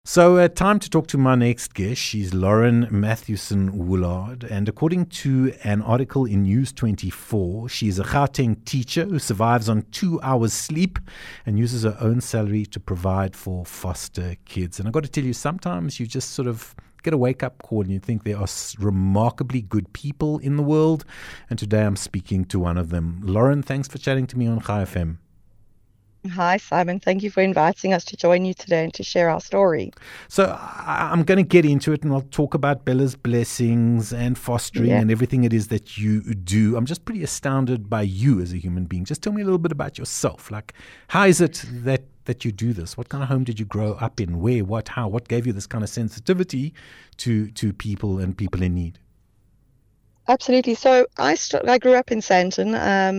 So, time to talk to my next guest. She's Lauren Mathewson-Woolard. And according to an article in News 24, she's a Gauteng teacher who survives on 2 hours sleep and uses her own salary to provide for foster kids. And I've got to tell you, sometimes you just sort of get a wake-up call and you think there are remarkably good people in the world. And today I'm speaking to one of them. Lauren, thanks for chatting to me on Chai FM. Hi, Simon. Thank you for inviting us to join you today and to share our story. So I'm going to get into it and I'll talk about Bella's Blessings and fostering and everything it is that you do. I'm just pretty astounded by you as a human being. Just tell me a little bit about yourself. Like, how is it that you do this? What kind of home did you grow up in? Where, what, how? What gave you this kind of sensitivity to people and people in need? Absolutely. So I grew up in Sandton.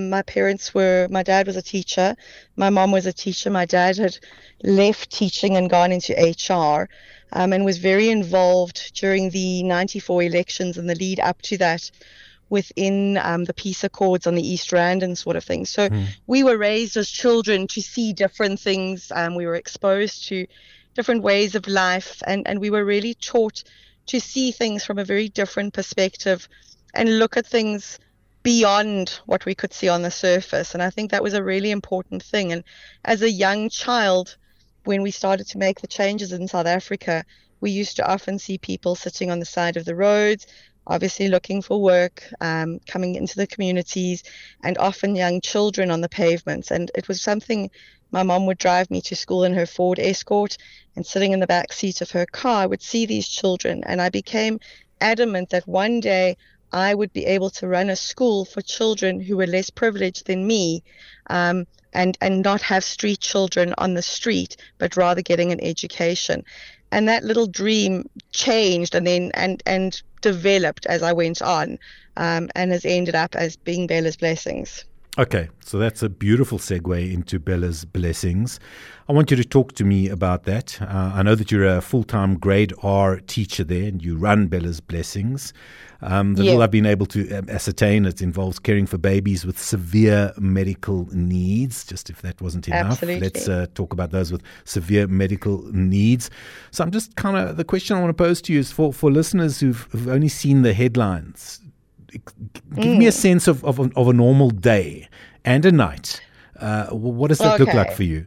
My dad was a teacher. My mom was a teacher. My dad had left teaching and gone into HR, and was very involved during the 94 elections and the lead up to that within the peace accords on the East Rand and sort of thing. So we were raised as children to see different things. We were exposed to different ways of life, and we were really taught to see things from a very different perspective and look at things beyond what we could see on the surface. And I think that was a really important thing. And as a young child, when we started to make the changes in South Africa, we used to often see people sitting on the side of the roads, obviously looking for work, coming into the communities, and often young children on the pavements. And it was something my mom would drive me to school in her Ford Escort, and sitting in the back seat of her car, I would see these children. And I became adamant that one day I would be able to run a school for children who were less privileged than me, and not have street children on the street, but rather getting an education. And that little dream changed and developed as I went on, and has ended up as being Bella's Blessings. Okay, so that's a beautiful segue into Bella's Blessings. I want you to talk to me about that. I know that you're a full-time grade R teacher there and you run Bella's Blessings. Little I've been able to ascertain, it involves caring for babies with severe medical needs. Just if that wasn't enough, Absolutely. Let's talk about those with severe medical needs. So I'm just the question I want to pose to you is for listeners who've only seen the headlines. Give me a sense of a normal day and a night. What does that look like for you?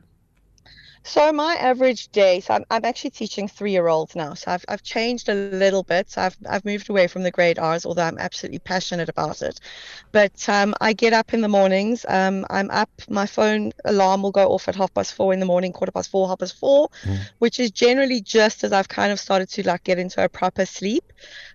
So my average day, so I'm actually teaching 3-year-olds now. So I've changed a little bit. So I've moved away from the grade R's, although I'm absolutely passionate about it. But I get up in the mornings. I'm up. My phone alarm will go off at 4:30 in the morning, 4:15, 4:30, which is generally just as I've kind of started to get into a proper sleep.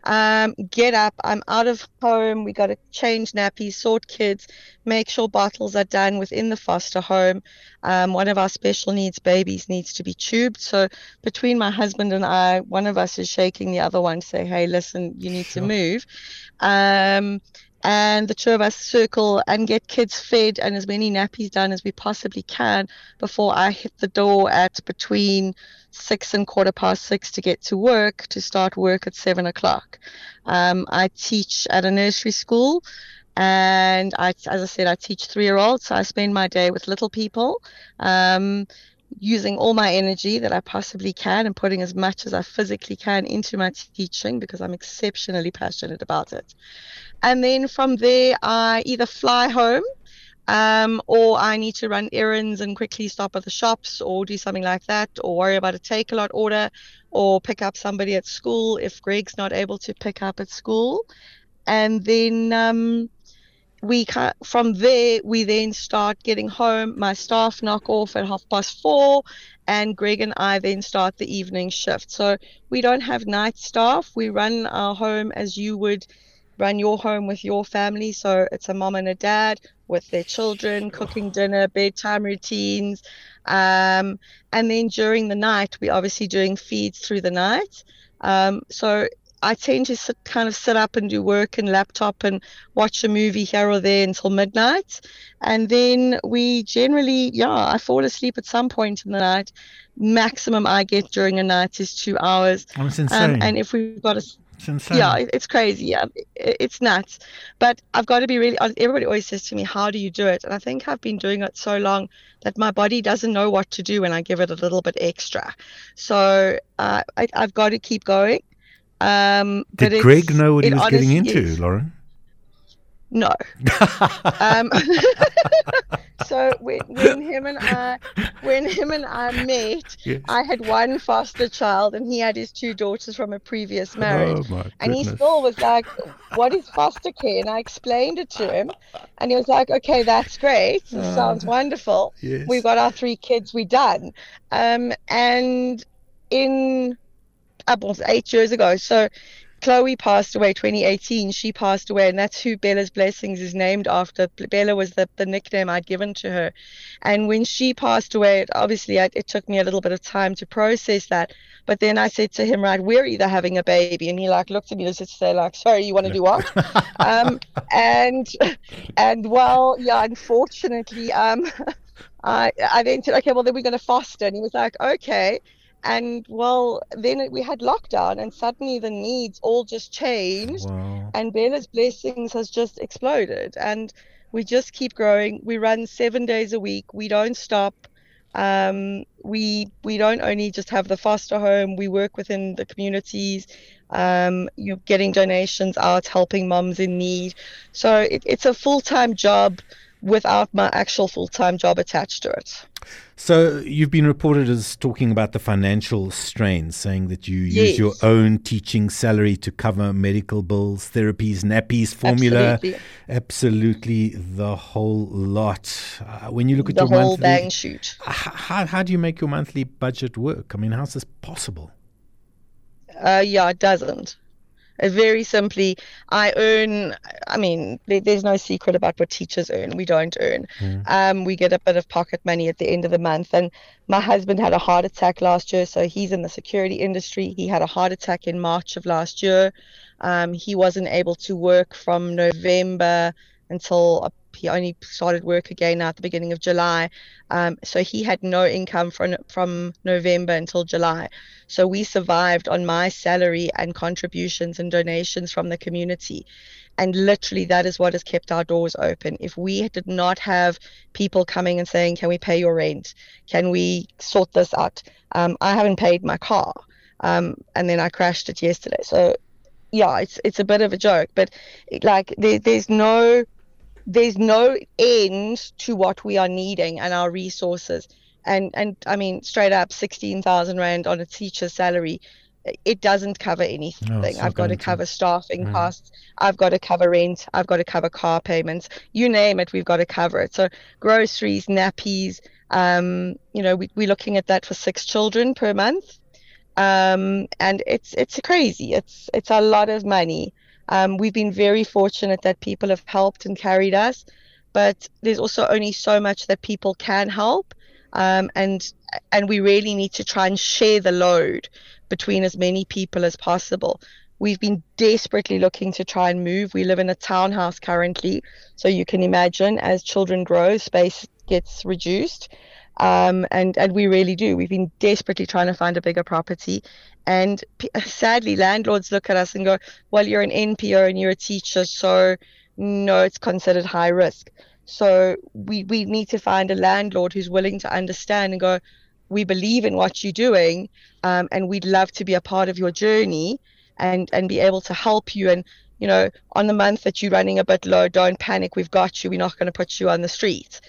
Get up. I'm out of home. We got to change nappies, sort kids, make sure bottles are done within the foster home. One of our special needs babies needs to be tubed. So between my husband and I, one of us is shaking the other one to say, hey, listen, you need to move. And the two of us circle and get kids fed and as many nappies done as we possibly can before I hit the door at between 6 and 6:15 to get to work, to start work at 7 o'clock. I teach at a nursery school. And as I said, I teach 3-year-olds, so I spend my day with little people, using all my energy that I possibly can and putting as much as I physically can into my teaching because I'm exceptionally passionate about it. And then from there, I either fly home, or I need to run errands and quickly stop at the shops or do something like that, or worry about a take-a-lot order or pick up somebody at school if Greg's not able to pick up at school. And then from there, we then start getting home. My staff knock off at 4:30, and Greg and I then start the evening shift. So we don't have night staff. We run our home as you would run your home with your family. So it's a mom and a dad with their children, cooking dinner, bedtime routines. And then during the night, we're obviously doing feeds through the night. So I tend to sit up and do work and laptop and watch a movie here or there until midnight. And then we generally, I fall asleep at some point in the night. Maximum I get during a night is 2 hours. That's insane. And if we've got It's insane. Yeah, it's crazy. Yeah, it's nuts. But I've got to be really honest. Everybody always says to me, "How do you do it?" And I think I've been doing it so long that my body doesn't know what to do when I give it a little bit extra. So I've got to keep going. But Did Greg know what he it was getting honestly into, is. Lauren? No. Um, so when him and I met, Yes. I had one foster child and he had his two daughters from a previous marriage. Oh my And he goodness. still was like, "What is foster care?" And I explained it to him, and he was like, "Okay, that's great. This sounds wonderful. We've Yes. got our three kids. We're done." And in was 8 years ago. So Chloe passed away 2018. She passed away, and that's who Bella's Blessings is named after. Bella was the nickname I'd given to her. And when she passed away, it took me a little bit of time to process that. But then I said to him, right, we're either having a baby, and he like looked at me as if to say like, "Sorry, you want to do what?" Um, and well, yeah, unfortunately, I then said, "Okay, well then we're going to foster," and he was like, "Okay." And well, then we had lockdown, and suddenly the needs all just changed, Wow. and Bella's Blessings has just exploded. And we just keep growing. We run 7 days a week. We don't stop. We don't only just have the foster home. We work within the communities. You're getting donations out, helping moms in need. So it's a full-time job without my actual full-time job attached to it. So you've been reported as talking about the financial strain, saying that you use your Yes, own teaching salary to cover medical bills, therapies, nappies, formula, absolutely. absolutely the whole lot. When you look at The your whole monthly, bang shoot. how do you make your monthly budget work? I mean, how's this possible? Yeah, it doesn't. Very simply, I earn, I mean, there's no secret about what teachers earn. We don't earn. Mm. We get a bit of pocket money at the end of the month. And my husband had a heart attack last year, so he's in the security industry. He had a heart attack in March of last year. He wasn't able to work from November until he only started work again now at the beginning of July. So he had no income from November until July. So we survived on my salary and contributions and donations from the community. And literally, that is what has kept our doors open. If we did not have people coming and saying, "Can we pay your rent? Can we sort this out?" I haven't paid my car. And then I crashed it yesterday. So yeah, it's a bit of a joke, but like there's no end to what we are needing and our resources. And I mean, straight up 16,000 Rand on a teacher's salary, it doesn't cover No, anything. it's not I've got to going to. cover staffing Mm. costs. I've got to cover rent. I've got to cover car payments. You name it, we've got to cover it. So groceries, nappies, we're looking at that for 6 children per month. And it's crazy. It's a lot of money. We've been very fortunate that people have helped and carried us, but there's also only so much that people can help. Um, and and we really need to try and share the load between as many people as possible. We've been desperately looking to try and move. We live in a townhouse currently, so you can imagine as children grow, space gets reduced. And we really do. We've been desperately trying to find a bigger property. And sadly, landlords look at us and go, "Well, you're an NPO and you're a teacher, so no, it's considered high risk." So we need to find a landlord who's willing to understand and go, "We believe in what you're doing, and we'd love to be a part of your journey and be able to help you. And, on the month that you're running a bit low, don't panic. We've got you. We're not going to put you on the street."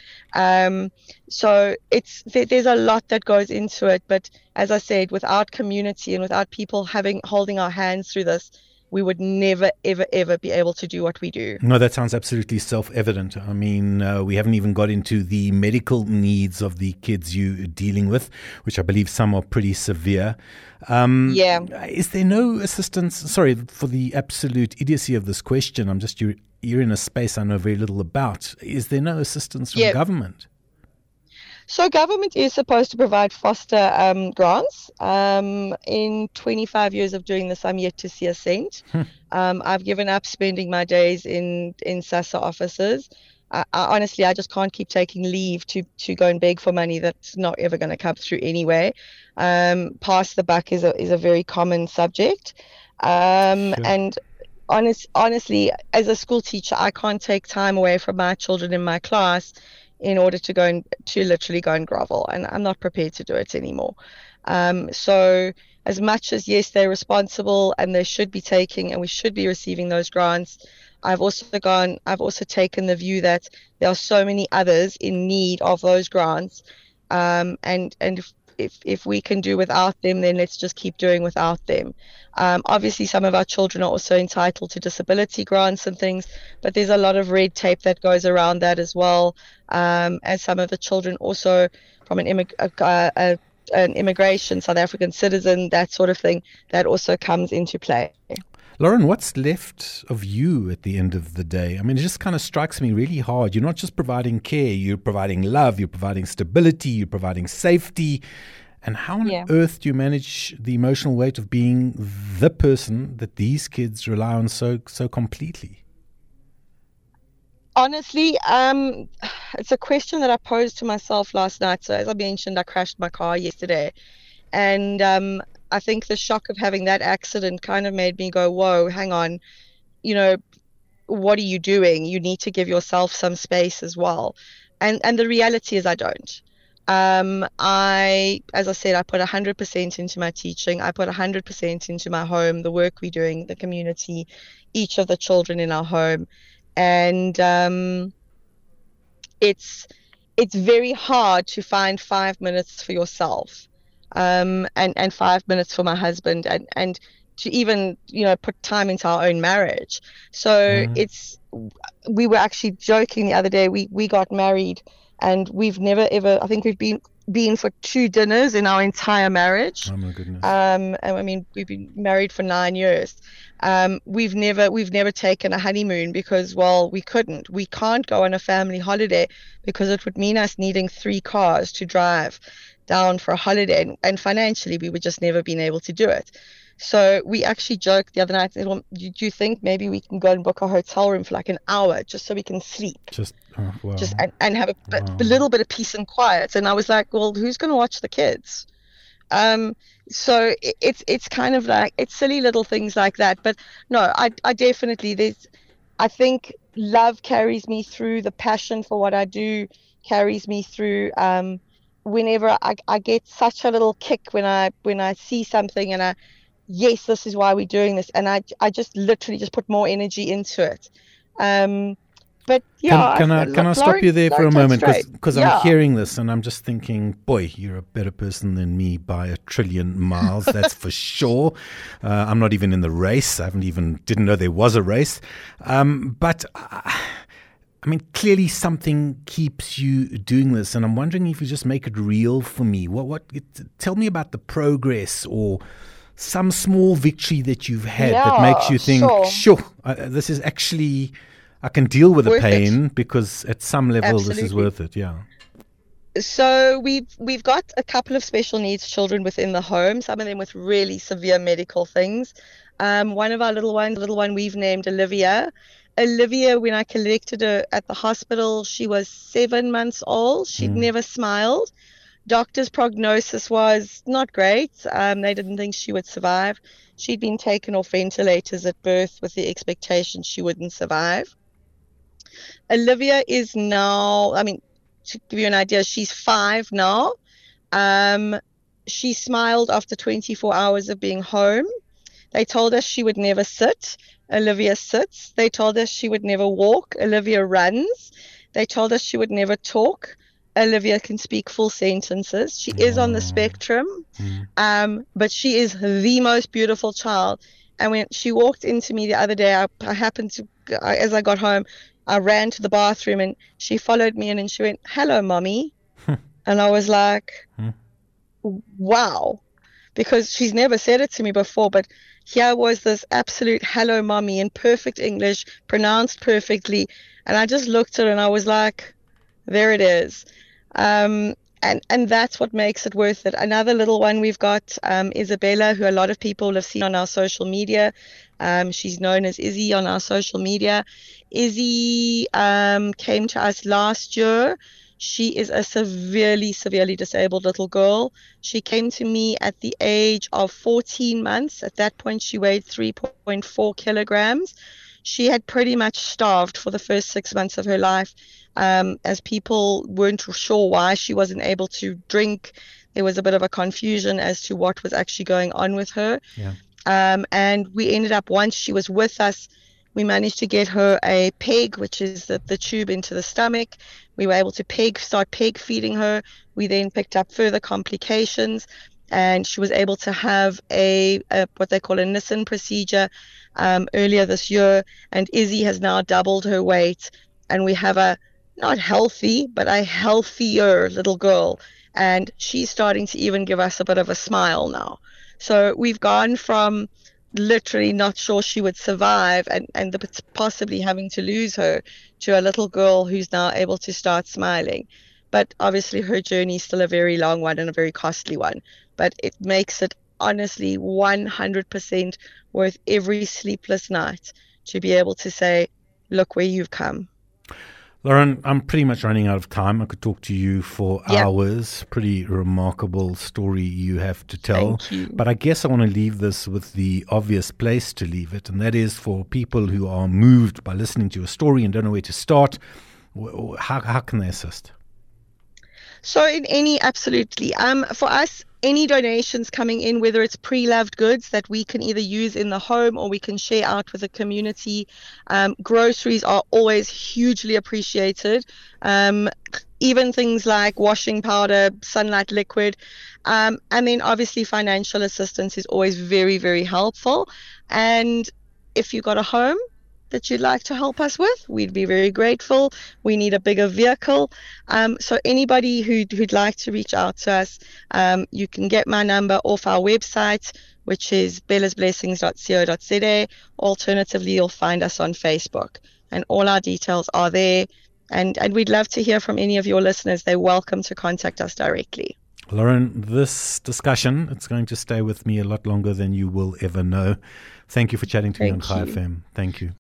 So there's a lot that goes into it. But as I said, without community and without people holding our hands through this, we would never, ever, ever be able to do what we do. No, that sounds absolutely self-evident. I mean, we haven't even got into the medical needs of the kids you're dealing with, which I believe some are pretty severe. Yeah. Is there no assistance? Sorry for the absolute idiocy of this question. You're in a space I know very little about. Is there no assistance from Yeah. government? So government is supposed to provide foster grants. In 25 years of doing this, I'm yet to see a cent. I've given up spending my days in SASSA offices. Honestly, I just can't keep taking leave to go and beg for money that's not ever going to come through anyway. Pass the buck is a very common subject. Sure. And honestly, as a school teacher, I can't take time away from my children in my class in order to to literally go and grovel, and I'm not prepared to do it anymore. So as much as yes, they're responsible and they should be taking and we should be receiving those grants, I've also taken the view that there are so many others in need of those grants, and if we can do without them, then let's just keep doing without them. Obviously, some of our children are also entitled to disability grants and things, but there's a lot of red tape that goes around that as well. And some of the children also from an immigration, South African citizen, that sort of thing, that also comes into play. Lauren, what's left of you at the end of the day? I mean, it just kind of strikes me really hard. You're not just providing care, you're providing love, you're providing stability, you're providing safety. And how on earth do you manage the emotional weight of being the person that these kids rely on so completely? Honestly, it's a question that I posed to myself last night. So as I mentioned, I crashed my car yesterday, and I think the shock of having that accident kind of made me go, whoa, hang on, you know, what are you doing? You need to give yourself some space as well. And the reality is I don't. As I said, I put 100% into my teaching. I put 100% into my home, the work we're doing, the community, each of the children in our home. And it's very hard to find 5 minutes for yourself, and 5 minutes for my husband, and to even put time into our own marriage. So we were actually joking the other day. We got married, and we've never ever. I think we've been for 2 dinners in our entire marriage. Oh my goodness. And I mean, we've been married for 9 years. We've never taken a honeymoon because, well, we couldn't. We can't go on a family holiday because it would mean us needing 3 cars to drive down for a holiday, and financially we would just never been able to do it. So we actually joked the other night, said, well, do you think maybe we can go and book a hotel room for like an hour just so we can sleep? Wow. Just and have a little bit of peace and quiet. And I was like, well, who's going to watch the kids? So it's kind of like, it's silly little things like that. But no, I definitely, I think love carries me through. The passion for what I do carries me through. Whenever I get such a little kick when I see something and yes, this is why we're doing this. And I just literally just put more energy into it. But yeah, can I stop you there for a moment? Because I'm hearing this and I'm just thinking, boy, you're a better person than me by a trillion miles. That's for sure. I'm not even in the race. Didn't know there was a race. But I mean, clearly something keeps you doing this, and I'm wondering if you just make it real for me. Tell me about the progress or some small victory that you've had that makes you think, sure, this is actually, I can deal with the pain because at some level this is worth it. Yeah. So we've got a couple of special needs children within the home, some of them with really severe medical things. One of our little one we've named Olivia. Olivia, when I collected her at the hospital, she was 7 months old. She'd never smiled. Doctor's prognosis was not great. They didn't think she would survive. She'd been taken off ventilators at birth with the expectation she wouldn't survive. Olivia is now, I mean, to give you an idea, she's 5 now. She smiled after 24 hours of being home. They told us she would never sit. Olivia sits. They told us she would never walk. Olivia runs. They told us she would never talk. Olivia can speak full sentences. She is on the spectrum, but she is the most beautiful child. And when she walked into me the other day, I happened to, as I got home, I ran to the bathroom and she followed me in and she went, "Hello, mommy." And I was like, wow, because she's never said it to me before, but here was this absolute hello, mommy, in perfect English, pronounced perfectly. And I just looked at her and I was like, there it is. And that's what makes it worth it. Another little one we've got, Isabella, who a lot of people have seen on our social media. She's known as Izzy on our social media. Izzy came to us last year. She is a severely, severely disabled little girl. She came to me at the age of 14 months. At that point, she weighed 3.4 kilograms. She had pretty much starved for the first 6 months of her life, as people weren't sure why she wasn't able to drink. There was a bit of a confusion as to what was actually going on with her. Yeah. And we ended up, once she was with us, we managed to get her a peg, which is the tube into the stomach. We were able to start peg feeding her. We then picked up further complications, and she was able to have a what they call a Nissen procedure earlier this year. And Izzy has now doubled her weight, and we have a not healthy, but a healthier little girl. And she's starting to even give us a bit of a smile now. So we've gone from literally not sure she would survive and possibly having to lose her to a little girl who's now able to start smiling. But obviously her journey is still a very long one and a very costly one. But it makes it honestly 100% worth every sleepless night to be able to say, look where you've come. Lauren, I'm pretty much running out of time. I could talk to you for Yep. hours. Pretty remarkable story you have to tell. Thank you. But I guess I want to leave this with the obvious place to leave it, and that is for people who are moved by listening to your story and don't know where to start. How can they assist? So absolutely. For us, any donations coming in, whether it's pre-loved goods that we can either use in the home or we can share out with the community, groceries are always hugely appreciated. Even things like washing powder, sunlight liquid, and then obviously financial assistance is always very, very helpful. And if you've got a home that you'd like to help us with, we'd be very grateful. We need a bigger vehicle. So anybody who'd like to reach out to us, you can get my number off our website, which is bellasblessings.co.za. Alternatively, you'll find us on Facebook, and all our details are there. And we'd love to hear from any of your listeners. They're welcome to contact us directly. Lauren, this discussion, it's going to stay with me a lot longer than you will ever know. Thank you for chatting to me on Chai FM. Thank you.